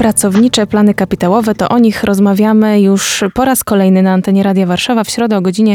pracownicze plany kapitałowe, to o nich rozmawiamy już po raz kolejny na antenie Radia Warszawa w środę o godzinie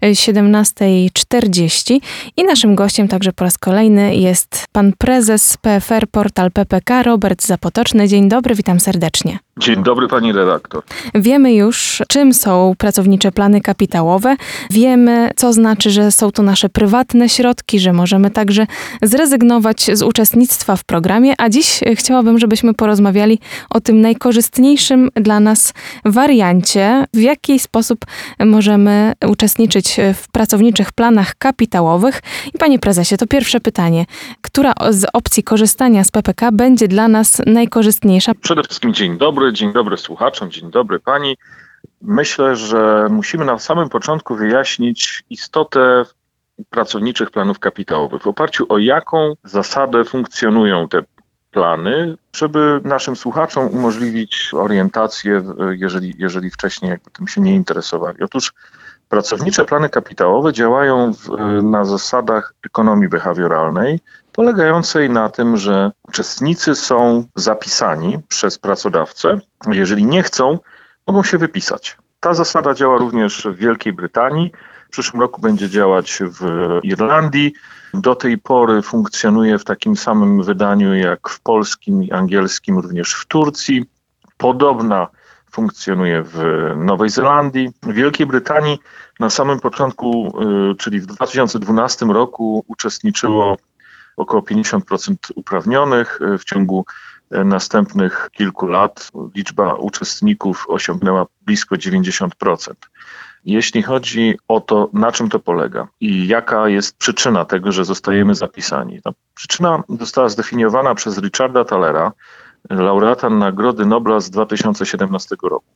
17:40 i naszym gościem także po raz kolejny jest pan prezes PFR Portal PPK Robert Zapotoczny. Dzień dobry, witam serdecznie. Dzień dobry pani redaktor. Wiemy już, czym są pracownicze plany kapitałowe. Wiemy, co znaczy, że są to nasze prywatne środki, że możemy także zrezygnować z uczestnictwa w programie, a dziś chciałabym, żebyśmy porozmawiali o tym najkorzystniejszym dla nas wariancie, w jaki sposób możemy uczestniczyć w pracowniczych planach kapitałowych. I panie prezesie, to pierwsze pytanie. Która z opcji korzystania z PPK będzie dla nas najkorzystniejsza? Przede wszystkim dzień dobry słuchaczom, dzień dobry pani. Myślę, że musimy na samym początku wyjaśnić istotę pracowniczych planów kapitałowych. W oparciu o jaką zasadę funkcjonują te plany, żeby naszym słuchaczom umożliwić orientację, jeżeli wcześniej tym się nie interesowali. Otóż pracownicze plany kapitałowe działają na zasadach ekonomii behawioralnej, polegającej na tym, że uczestnicy są zapisani przez pracodawcę. Jeżeli nie chcą, mogą się wypisać. Ta zasada działa również w Wielkiej Brytanii. W przyszłym roku będzie działać w Irlandii. Do tej pory funkcjonuje w takim samym wydaniu jak w polskim i angielskim, również w Turcji. Podobna funkcjonuje w Nowej Zelandii. W Wielkiej Brytanii na samym początku, czyli w 2012 roku uczestniczyło około 50% uprawnionych. W ciągu następnych kilku lat liczba uczestników osiągnęła blisko 90%. Jeśli chodzi o to, na czym to polega i jaka jest przyczyna tego, że zostajemy zapisani. Przyczyna została zdefiniowana przez Richarda Thalera, laureata Nagrody Nobla z 2017 roku.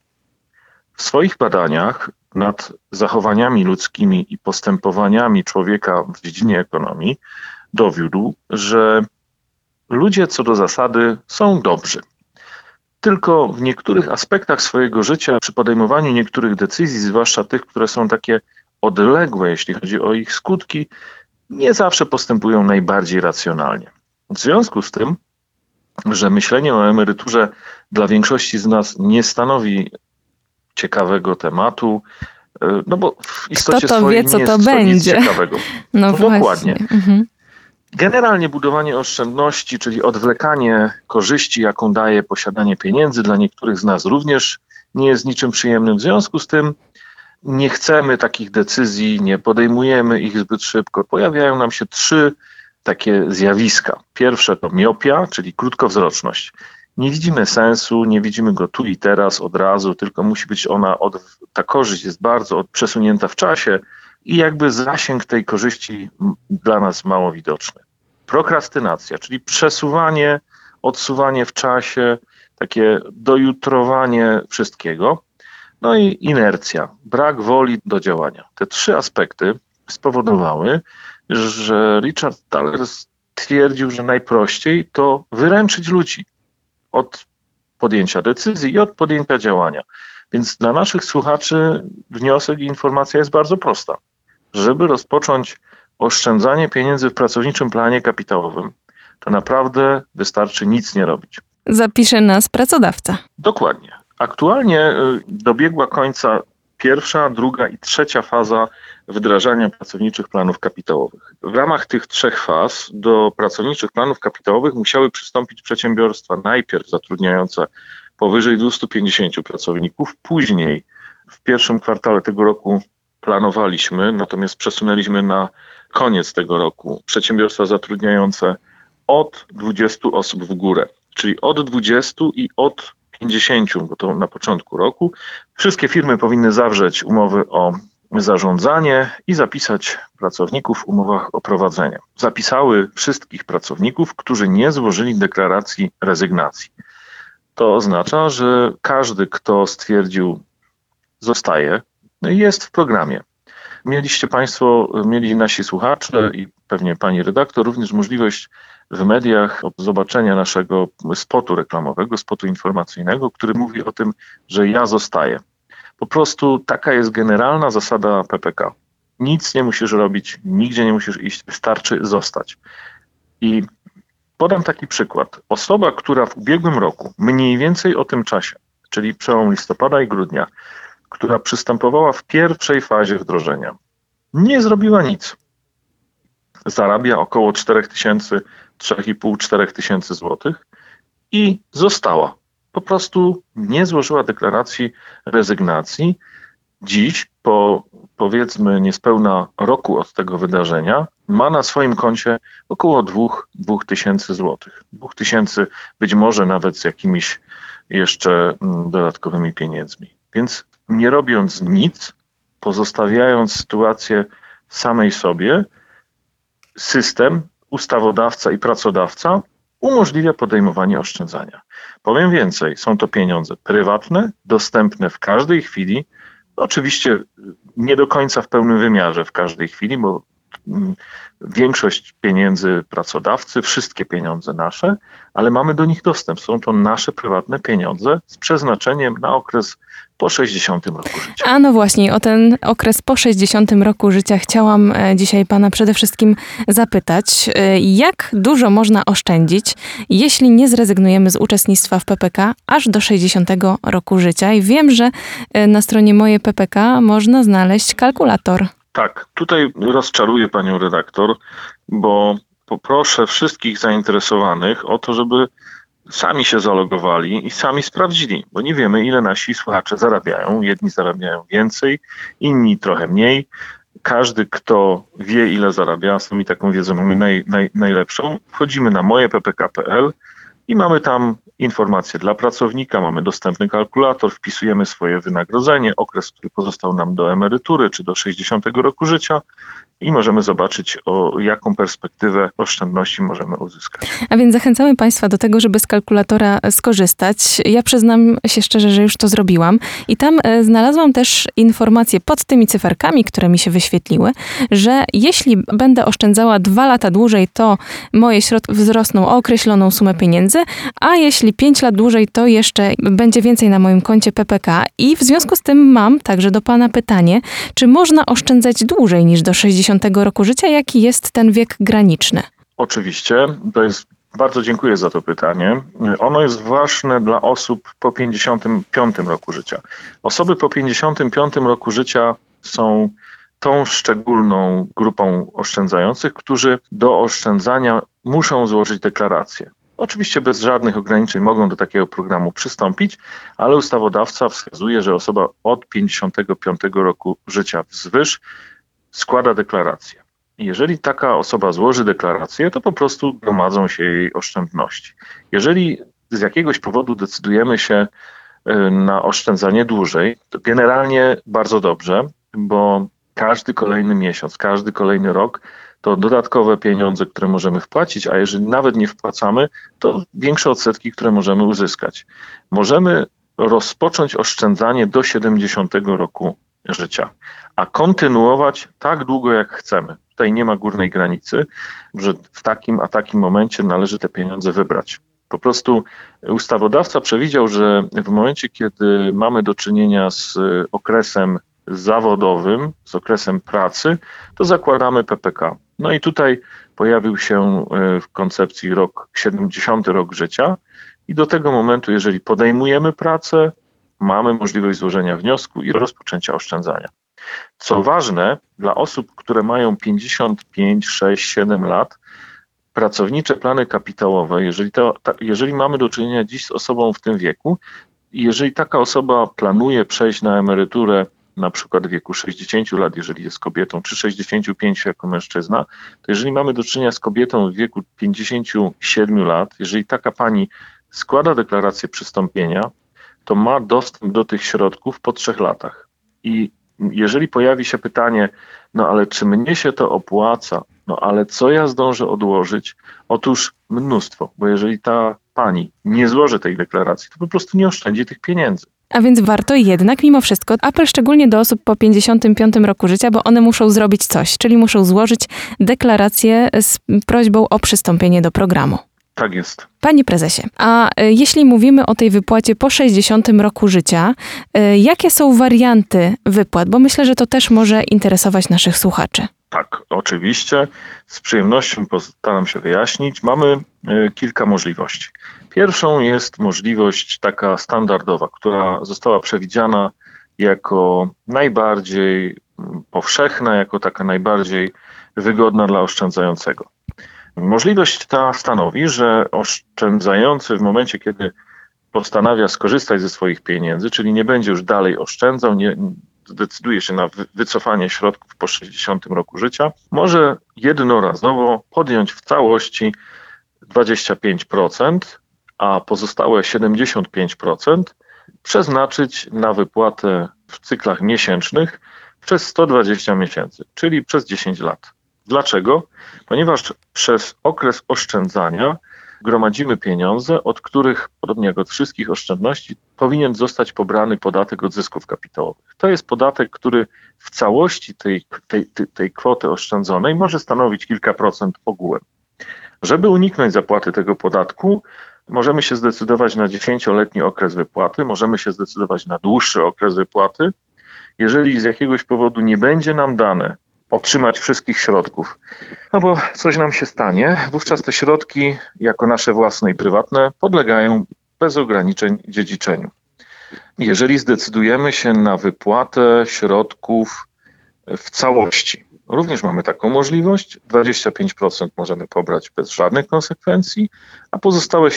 W swoich badaniach nad zachowaniami ludzkimi i postępowaniami człowieka w dziedzinie ekonomii dowiódł, że ludzie co do zasady są dobrzy. Tylko w niektórych aspektach swojego życia, przy podejmowaniu niektórych decyzji, zwłaszcza tych, które są takie odległe, jeśli chodzi o ich skutki, nie zawsze postępują najbardziej racjonalnie. W związku z tym, że myślenie o emeryturze dla większości z nas nie stanowi ciekawego tematu, no bo w istocie swojej nie jest to nic ciekawego. No dokładnie. Mhm. Generalnie budowanie oszczędności, czyli odwlekanie korzyści, jaką daje posiadanie pieniędzy, dla niektórych z nas również nie jest niczym przyjemnym. W związku z tym nie chcemy takich decyzji, nie podejmujemy ich zbyt szybko. Pojawiają nam się trzy takie zjawiska. Pierwsze to miopia, czyli krótkowzroczność. Nie widzimy sensu, nie widzimy go tu i teraz od razu, tylko musi być ta korzyść jest bardzo przesunięta w czasie i jakby zasięg tej korzyści dla nas mało widoczny. Prokrastynacja, czyli przesuwanie, odsuwanie w czasie, takie dojutrowanie wszystkiego. No i inercja, brak woli do działania. Te trzy aspekty spowodowały, że Richard Thaler stwierdził, że najprościej to wyręczyć ludzi od podjęcia decyzji i od podjęcia działania. Więc dla naszych słuchaczy wniosek i informacja jest bardzo prosta. Żeby rozpocząć oszczędzanie pieniędzy w pracowniczym planie kapitałowym, to naprawdę wystarczy nic nie robić. Zapisze nas pracodawca. Dokładnie. Aktualnie dobiegła końca pierwsza, druga i trzecia faza wdrażania pracowniczych planów kapitałowych. W ramach tych trzech faz do pracowniczych planów kapitałowych musiały przystąpić przedsiębiorstwa najpierw zatrudniające powyżej 250 pracowników, później w pierwszym kwartale tego roku planowaliśmy, natomiast przesunęliśmy na koniec tego roku przedsiębiorstwa zatrudniające od 20 osób w górę, czyli od 20 i od 50, bo to na początku roku. Wszystkie firmy powinny zawrzeć umowy o zarządzanie i zapisać pracowników w umowach o prowadzenie. Zapisały wszystkich pracowników, którzy nie złożyli deklaracji rezygnacji. To oznacza, że każdy, kto stwierdził zostaje, jest w programie. Mieli nasi słuchacze i pewnie pani redaktor również możliwość w mediach zobaczenia naszego spotu reklamowego, spotu informacyjnego, który mówi o tym, że ja zostaję. Po prostu taka jest generalna zasada PPK. Nic nie musisz robić, nigdzie nie musisz iść, wystarczy zostać. I Podam taki przykład. Osoba, która w ubiegłym roku, mniej więcej o tym czasie, czyli przełom listopada i grudnia, która przystępowała w pierwszej fazie wdrożenia, nie zrobiła nic. Zarabia około 4000, 3,5-4 tysięcy złotych i została. Po prostu nie złożyła deklaracji rezygnacji. Dziś, po powiedzmy niespełna roku od tego wydarzenia, ma na swoim koncie około 2 tysięcy złotych. 2 tysięcy, być może nawet z jakimiś jeszcze dodatkowymi pieniędzmi. Więc nie robiąc nic, pozostawiając sytuację samej sobie, system, ustawodawca i pracodawca umożliwia podejmowanie oszczędzania. Powiem więcej, są to pieniądze prywatne, dostępne w każdej chwili, oczywiście nie do końca w pełnym wymiarze w każdej chwili, bo większość pieniędzy pracodawcy, wszystkie pieniądze nasze, ale mamy do nich dostęp. Są to nasze prywatne pieniądze z przeznaczeniem na okres po 60 roku życia. A no właśnie, o ten okres po 60 roku życia chciałam dzisiaj pana przede wszystkim zapytać. Jak dużo można oszczędzić, jeśli nie zrezygnujemy z uczestnictwa w PPK aż do 60 roku życia? I wiem, że na stronie Moje PPK można znaleźć kalkulator. Tak, tutaj rozczaruję panią redaktor, bo poproszę wszystkich zainteresowanych o to, żeby sami się zalogowali i sami sprawdzili, bo nie wiemy, ile nasi słuchacze zarabiają. Jedni zarabiają więcej, inni trochę mniej. Każdy, kto wie, ile zarabia, z nami taką wiedzą mamy najlepszą. Wchodzimy na mojeppk.pl i mamy tam informacje dla pracownika, mamy dostępny kalkulator, wpisujemy swoje wynagrodzenie, okres, który pozostał nam do emerytury czy do 60 roku życia i możemy zobaczyć, o jaką perspektywę oszczędności możemy uzyskać. A więc zachęcamy Państwa do tego, żeby z kalkulatora skorzystać. Ja przyznam się szczerze, że już to zrobiłam i tam znalazłam też informacje pod tymi cyferkami, które mi się wyświetliły, że jeśli będę oszczędzała 2 lata dłużej, to moje środki wzrosną o określoną sumę pieniędzy, a jeśli 5 lat dłużej, to jeszcze będzie więcej na moim koncie PPK i w związku z tym mam także do Pana pytanie, czy można oszczędzać dłużej niż do 60 roku życia? Jaki jest ten wiek graniczny? Oczywiście, bardzo dziękuję za to pytanie. Ono jest ważne dla osób po 55 roku życia. Osoby po 55 roku życia są tą szczególną grupą oszczędzających, którzy do oszczędzania muszą złożyć deklarację. Oczywiście bez żadnych ograniczeń mogą do takiego programu przystąpić, ale ustawodawca wskazuje, że osoba od 55 roku życia wzwyż składa deklarację. Jeżeli taka osoba złoży deklarację, to po prostu gromadzą się jej oszczędności. Jeżeli z jakiegoś powodu decydujemy się na oszczędzanie dłużej, to generalnie bardzo dobrze, bo każdy kolejny miesiąc, każdy kolejny rok to dodatkowe pieniądze, które możemy wpłacić, a jeżeli nawet nie wpłacamy, to większe odsetki, które możemy uzyskać. Możemy rozpocząć oszczędzanie do 70 roku życia, a kontynuować tak długo, jak chcemy. Tutaj nie ma górnej granicy, że w takim a takim momencie należy te pieniądze wybrać. Po prostu ustawodawca przewidział, że w momencie, kiedy mamy do czynienia z okresem zawodowym, z okresem pracy, to zakładamy PPK. No i tutaj pojawił się w koncepcji 70 rok życia i do tego momentu, jeżeli podejmujemy pracę, mamy możliwość złożenia wniosku i rozpoczęcia oszczędzania. Co ważne, dla osób, które mają 55, 6, 7 lat, pracownicze plany kapitałowe, jeżeli mamy do czynienia dziś z osobą w tym wieku, jeżeli taka osoba planuje przejść na emeryturę na przykład w wieku 60 lat, jeżeli jest kobietą, czy 65 jako mężczyzna, to jeżeli mamy do czynienia z kobietą w wieku 57 lat, jeżeli taka pani składa deklarację przystąpienia, to ma dostęp do tych środków po 3 latach. I jeżeli pojawi się pytanie, no ale czy mnie się to opłaca, no ale co ja zdążę odłożyć? Otóż mnóstwo, bo jeżeli ta pani nie złoży tej deklaracji, to po prostu nie oszczędzi tych pieniędzy. A więc warto jednak mimo wszystko, apel szczególnie do osób po 55 roku życia, bo one muszą zrobić coś, czyli muszą złożyć deklarację z prośbą o przystąpienie do programu. Tak jest. Panie prezesie, a jeśli mówimy o tej wypłacie po 60 roku życia, jakie są warianty wypłat? Bo myślę, że to też może interesować naszych słuchaczy. Tak, oczywiście. Z przyjemnością postaram się wyjaśnić. Mamy kilka możliwości. Pierwszą jest możliwość taka standardowa, która została przewidziana jako najbardziej powszechna, jako taka najbardziej wygodna dla oszczędzającego. Możliwość ta stanowi, że oszczędzający w momencie, kiedy postanawia skorzystać ze swoich pieniędzy, czyli nie będzie już dalej oszczędzał, nie decyduje się na wycofanie środków po 60 roku życia, może jednorazowo podjąć w całości 25%, a pozostałe 75% przeznaczyć na wypłatę w cyklach miesięcznych przez 120 miesięcy, czyli przez 10 lat. Dlaczego? Ponieważ przez okres oszczędzania gromadzimy pieniądze, od których, podobnie jak od wszystkich oszczędności, powinien zostać pobrany podatek od zysków kapitałowych. To jest podatek, który w całości tej kwoty oszczędzonej może stanowić kilka procent ogółem. Żeby uniknąć zapłaty tego podatku, możemy się zdecydować na 10-letni okres wypłaty, możemy się zdecydować na dłuższy okres wypłaty. Jeżeli z jakiegoś powodu nie będzie nam dane otrzymać wszystkich środków, no bo coś nam się stanie, wówczas te środki jako nasze własne i prywatne podlegają bez ograniczeń dziedziczeniu. Jeżeli zdecydujemy się na wypłatę środków w całości, również mamy taką możliwość, 25% możemy pobrać bez żadnych konsekwencji, a pozostałe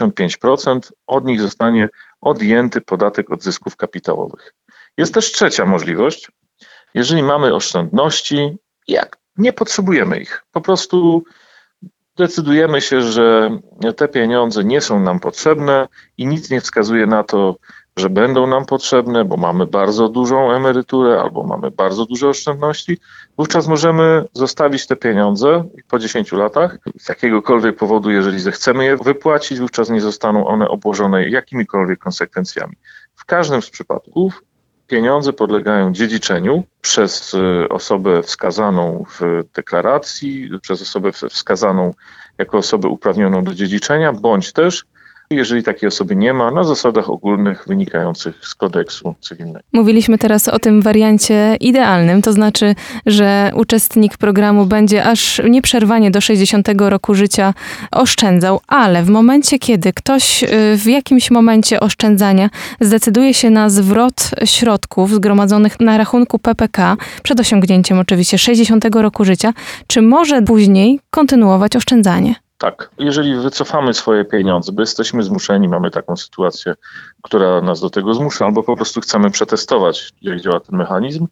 75% od nich zostanie odjęty podatek od zysków kapitałowych. Jest też trzecia możliwość. Jeżeli mamy oszczędności, nie potrzebujemy ich. Po prostu decydujemy się, że te pieniądze nie są nam potrzebne i nic nie wskazuje na to, że będą nam potrzebne, bo mamy bardzo dużą emeryturę albo mamy bardzo duże oszczędności. Wówczas możemy zostawić te pieniądze po 10 latach. Z jakiegokolwiek powodu, jeżeli zechcemy je wypłacić, wówczas nie zostaną one obłożone jakimikolwiek konsekwencjami. W każdym z przypadków pieniądze podlegają dziedziczeniu przez osobę wskazaną w deklaracji, przez osobę wskazaną jako osobę uprawnioną do dziedziczenia, bądź też, jeżeli takiej osoby nie ma, na zasadach ogólnych wynikających z kodeksu cywilnego. Mówiliśmy teraz o tym wariancie idealnym, to znaczy, że uczestnik programu będzie aż nieprzerwanie do 60 roku życia oszczędzał, ale w momencie, kiedy ktoś w jakimś momencie oszczędzania zdecyduje się na zwrot środków zgromadzonych na rachunku PPK, przed osiągnięciem oczywiście 60 roku życia, czy może później kontynuować oszczędzanie? Tak, jeżeli wycofamy swoje pieniądze, bo jesteśmy zmuszeni, mamy taką sytuację, która nas do tego zmusza, albo po prostu chcemy przetestować, jak działa ten mechanizm,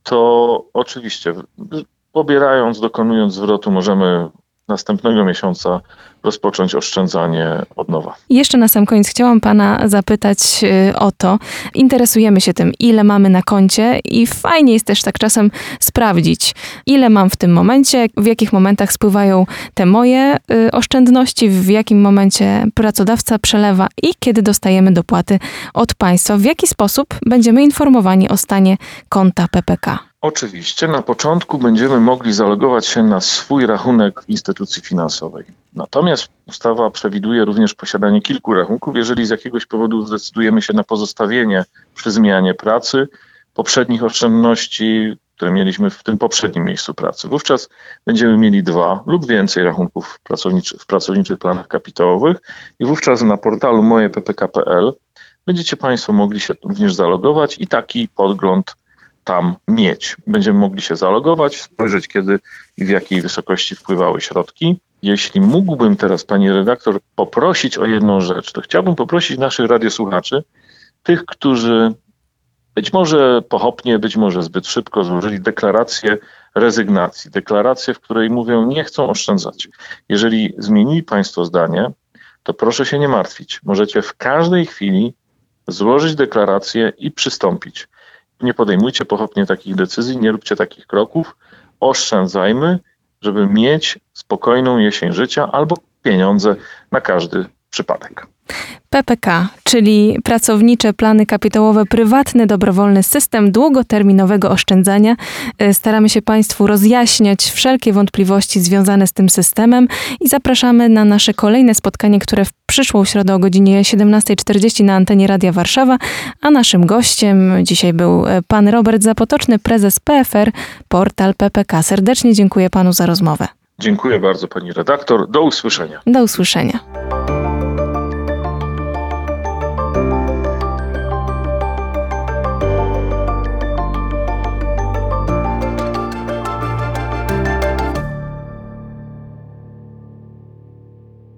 to oczywiście dokonując zwrotu, możemy następnego miesiąca rozpocząć oszczędzanie od nowa. Jeszcze na sam koniec chciałam pana zapytać o to. Interesujemy się tym, ile mamy na koncie i fajnie jest też tak czasem sprawdzić, ile mam w tym momencie, w jakich momentach spływają te moje oszczędności, w jakim momencie pracodawca przelewa i kiedy dostajemy dopłaty od państwa. W jaki sposób będziemy informowani o stanie konta PPK? Oczywiście na początku będziemy mogli zalogować się na swój rachunek w instytucji finansowej. Natomiast ustawa przewiduje również posiadanie kilku rachunków, jeżeli z jakiegoś powodu zdecydujemy się na pozostawienie przy zmianie pracy poprzednich oszczędności, które mieliśmy w tym poprzednim miejscu pracy. Wówczas będziemy mieli 2 lub więcej rachunków w pracowniczych planach kapitałowych i wówczas na portalu mojeppk.pl będziecie Państwo mogli się również zalogować i taki podgląd tam mieć. Będziemy mogli się zalogować, spojrzeć kiedy i w jakiej wysokości wpływały środki. Jeśli mógłbym teraz, pani redaktor, poprosić o jedną rzecz, to chciałbym poprosić naszych radiosłuchaczy, tych, którzy być może pochopnie, być może zbyt szybko złożyli deklarację rezygnacji. Deklarację, w której mówią, nie chcą oszczędzać. Jeżeli zmienili Państwo zdanie, to proszę się nie martwić. Możecie w każdej chwili złożyć deklarację i przystąpić. Nie podejmujcie pochopnie takich decyzji, nie róbcie takich kroków. Oszczędzajmy, żeby mieć spokojną jesień życia albo pieniądze na każdy przypadek. PPK, czyli Pracownicze Plany Kapitałowe, prywatny, dobrowolny system długoterminowego oszczędzania. Staramy się Państwu rozjaśniać wszelkie wątpliwości związane z tym systemem i zapraszamy na nasze kolejne spotkanie, które w przyszłą środę o godzinie 17:40 na antenie Radia Warszawa, a naszym gościem dzisiaj był pan Robert Zapotoczny, prezes PFR Portal PPK. Serdecznie dziękuję panu za rozmowę. Dziękuję bardzo pani redaktor. Do usłyszenia. Do usłyszenia.